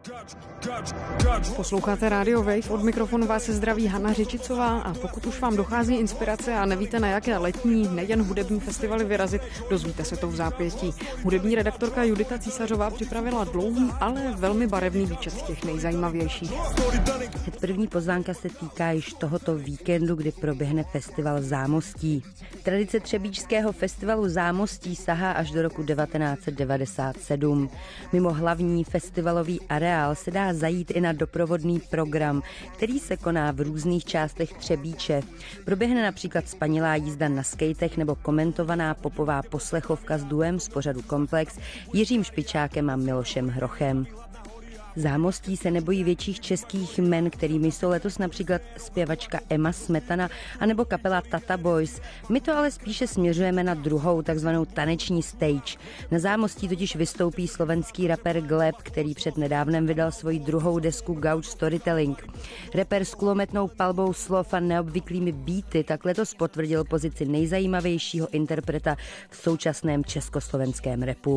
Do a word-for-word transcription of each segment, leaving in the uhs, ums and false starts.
Posloucháte Radio Wave, od mikrofonu vás se zdraví Hana Řičicová a pokud už vám dochází inspirace a nevíte, na jaké letní, nejen hudební festivaly vyrazit, dozvíte se to v zápětí. Hudební redaktorka Judita Císařová připravila dlouhý, ale velmi barevný výčet těch nejzajímavějších. První pozvánka se týká již tohoto víkendu, kdy proběhne festival Zámostí. Tradice třebíčského festivalu Zámostí sahá až do roku devatenáct set devadesát sedm. Mimo hlavní festivalový areál se dá zajít i na doprovodný program, který se koná v různých částech Třebíče. Proběhne například spanilá jízda na skejtech nebo komentovaná popová poslechovka s duem z pořadu Komplex Jiřím Špičákem a Milošem Hrochem. Zámostí se nebojí větších českých jmen, kterými jsou letos například zpěvačka Emma Smetana anebo kapela Tata Boys. My to ale spíše směřujeme na druhou, takzvanou taneční stage. Na Zámostí totiž vystoupí slovenský rapper Gleb, který před nedávnem vydal svoji druhou desku Gauč Storytelling. Rapper s kulometnou palbou slov a neobvyklými beaty tak letos potvrdil pozici nejzajímavějšího interpreta v současném československém rapu.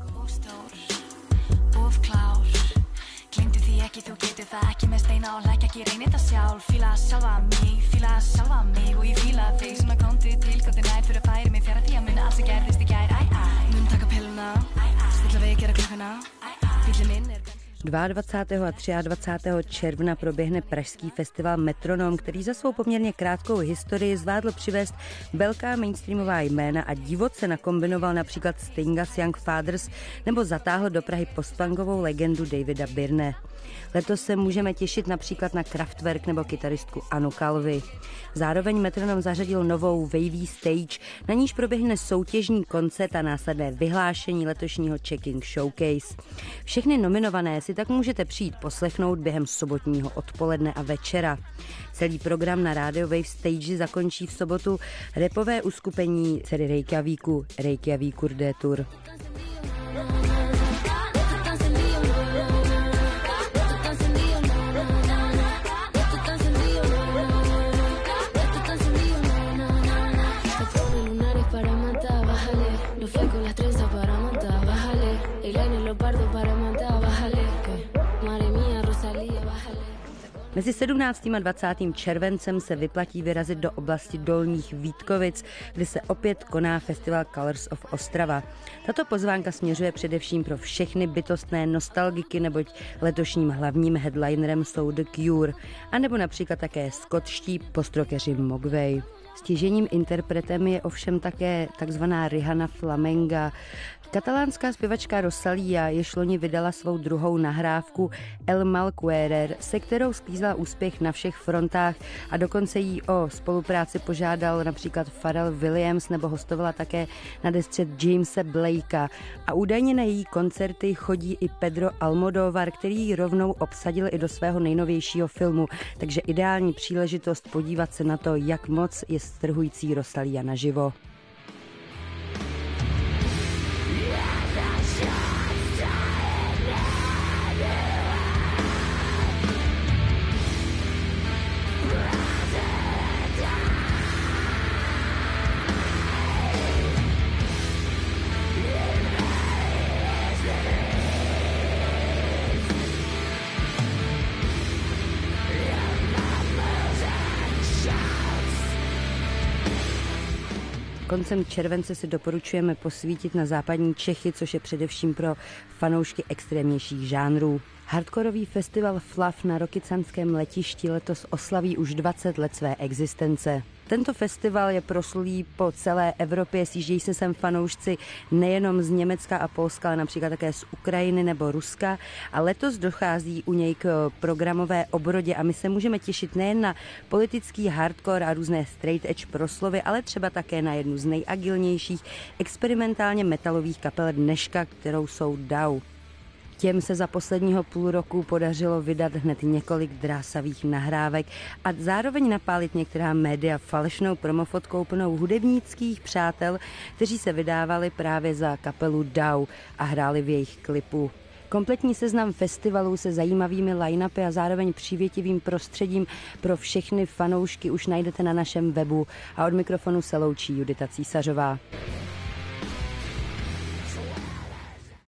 Þú getur það ekki með steina og lækja ekki reynir það sjálf Fíla sjálfa mig, fíla sjálfa mig og ég fíla þig svona komdu til gott nær fyrir að færi mig fjara því að muna allt sem gerðist í gær Æ, æ, mun taka pilluna, stilla við gera klukkuna Bíllinn minn er dvacátého druhého a dvacátého třetího června proběhne pražský festival Metronom, který za svou poměrně krátkou historii zvládl přivést velká mainstreamová jména a divoce nakombinoval například Stinga s Young Fathers nebo zatáhl do Prahy postpunkovou legendu Davida Byrne. Letos se můžeme těšit například na Kraftwerk nebo kytaristku Anu Kalvi. Zároveň Metronom zařadil novou wavy stage, na níž proběhne soutěžní koncert a následné vyhlášení letošního Checking Showcase. Všechny nominované si tak můžete přijít poslechnout během sobotního odpoledne a večera. Celý program na Radio Wave Stage zakončí v sobotu rapové uskupení dcery Reykjavíku, Reykjavíkur Tour. Mezi sedmnáctým a dvacátým červencem se vyplatí vyrazit do oblasti Dolních Vítkovic, kde se opět koná festival Colors of Ostrava. Tato pozvánka směřuje především pro všechny bytostné nostalgiky, neboť letošním hlavním headlinerem jsou The Cure, anebo například také skotští postrokeři Mogwai. Stěžejním interpretem je ovšem také takzvaná Rihanna Flamenga. Katalánská zpěvačka Rosalía jež loni vydala svou druhou nahrávku El Malquerer, se kterou sklízla úspěch na všech frontách a dokonce jí o spolupráci požádal například Pharrell Williams nebo hostovala také na desce Jamese Blakea. A údajně na její koncerty chodí i Pedro Almodóvar, který ji rovnou obsadil i do svého nejnovějšího filmu, takže ideální příležitost podívat se na to, jak moc je strhující Rosalía naživo. Koncem července si doporučujeme posvítit na západní Čechy, což je především pro fanoušky extrémnějších žánrů. Hardkorový festival Fluff na Rokycanském letišti letos oslaví už dvacet let své existence. Tento festival je proslulý po celé Evropě, sjíždějí se sem fanoušci nejenom z Německa a Polska, ale například také z Ukrajiny nebo Ruska a letos dochází u něj k programové obrodě a my se můžeme těšit nejen na politický hardcore a různé straight edge proslovy, ale třeba také na jednu z nejagilnějších experimentálně metalových kapel dneška, kterou jsou Dau. Těm se za posledního půl roku podařilo vydat hned několik drásavých nahrávek a zároveň napálit některá média falešnou promofotkou plnou hudebnických přátel, kteří se vydávali právě za kapelu Dau a hráli v jejich klipu. Kompletní seznam festivalů se zajímavými line-upy a zároveň přívětivým prostředím pro všechny fanoušky už najdete na našem webu a od mikrofonu se loučí Judita Císařová.